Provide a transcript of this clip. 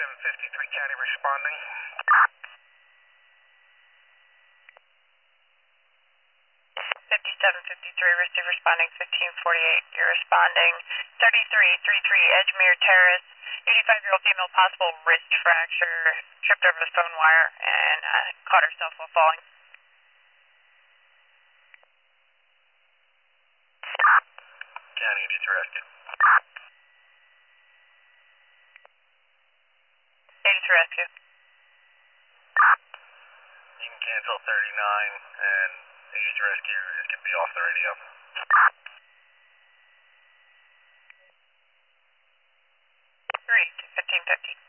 5753 County responding. 5753, receive responding 1548. You're responding 3333 Edgemere Terrace. 85-year-old female, possible wrist fracture, tripped over the phone wire and caught herself while falling. County needs rescue. 83 rescue. You can cancel 39 and needs rescue is going to be off the radio. 3 to 1550.